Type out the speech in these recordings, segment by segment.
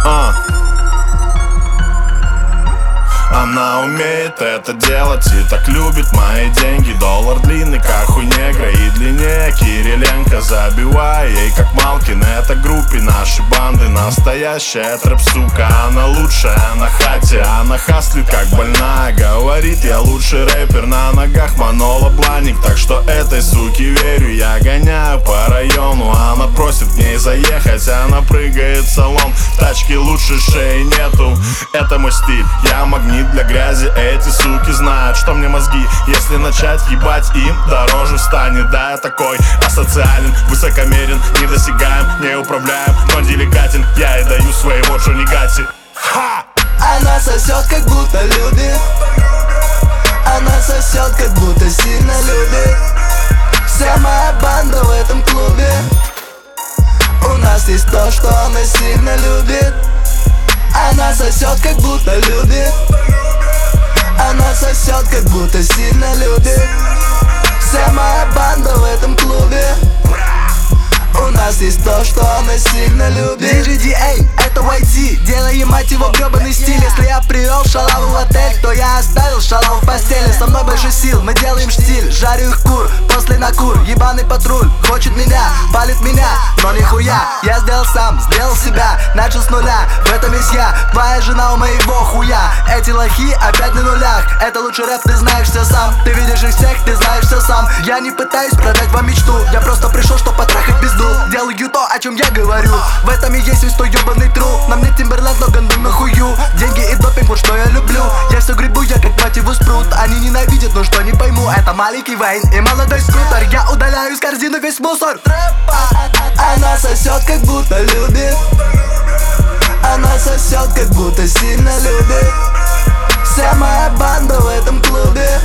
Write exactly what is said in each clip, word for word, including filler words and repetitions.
А. Она умеет это делать и так любит мои деньги. Доллар длинный, как у негра, и длиннее Кириленко. Забиваю ей, как Малкин, это группе нашей банды. Настоящая трэп-сука, она лучшая на хате. Она хаслит, как больная, говорит, я лучший рэпер. На ногах Манола Бланик, так что этой суке верю. Я гоняю по району, она просит к ней заехать. Она прыгает в салон, в тачке лучше шеи нету. Это мой стиль, я магнит для грязи. Эти суки знают, что мне мозги, если начать ебать им, дороже станет. Да, я такой асоциален, высокомерен, недосягаем, не управляем, но деликатен. Я и даю своего Джонни Гатти. Ха! Она сосет, как будто любит. Она сосет, как будто сильно любит. Вся моя банда в этом клубе. У нас есть то, что она сильно любит. Она сосет, как будто любит. Она сосет, как будто сильно любит. Вся моя банда в этом клубе. У нас есть то, что она сильно любит. ди джей ди эй, это вай ти. Делаем мать его гребаный стиль. Если я привел шалаву в отель, то я оставил шалаву в постели. Со мной больше сил, мы делаем штиль. Жарю их кур, после на кур. Ебаный патруль, хочет меня, палит меня, но нихуя. Я сделал сам, сделал себя, начал с нуля. В этом есть я, твоя жена у моего хуя. Эти лохи опять на нулях. Это лучший рэп, ты знаешь все сам. Ты видишь их всех, ты знаешь все сам. Я не пытаюсь продать вам мечту. Я просто пришел, чтоб потрахать пизду. Делаю то, о чем я говорю. В этом и есть весь твой ебаный тру. На мне Тимберленд, но ганду на хую. Деньги и допинг, вот что я люблю. Я все грибу, я как мать его спрут. Они ненавидят, но что не пойму. Это маленький Вейн и молодой скутер. Я удаляю из корзины весь мусор. Она сосет, как будто любит. Она сосет, как будто сильно любит. Вся моя банда в этом клубе.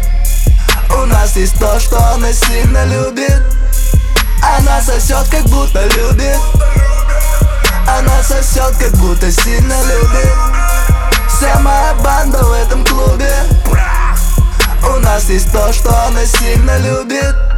У нас есть то, что она сильно любит. Она сосет, как будто любит. Она сосет, как будто сильно любит. Вся моя банда в этом клубе. У нас есть то, что она сильно любит.